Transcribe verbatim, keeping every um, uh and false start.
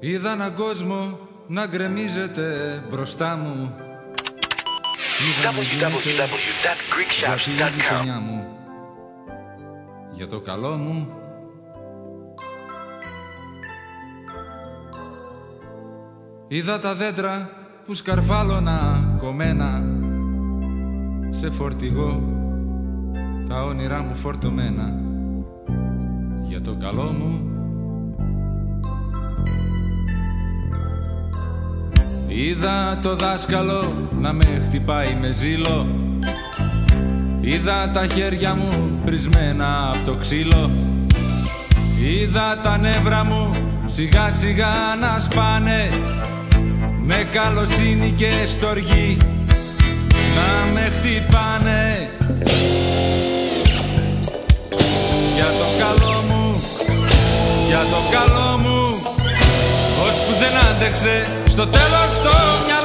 Είδα έναν κόσμο να γκρεμίζεται μπροστά μου. double-u double-u double-u dot greek shops dot com. Για το καλό μου. Είδα τα δέντρα που σκαρφάλωνα κομμένα σε φορτηγό, τα όνειρά μου φορτωμένα. Για το καλό μου. Είδα το δάσκαλο να με χτυπάει με ζήλο. Είδα τα χέρια μου πρισμένα από το ξύλο. Είδα τα νεύρα μου σιγά σιγά να σπάνε, με καλοσύνη και στοργή να με χτυπάνε. Για το καλό μου, για το καλό μου, ώσπου δεν άντεξε στο τέλος το μυαλό.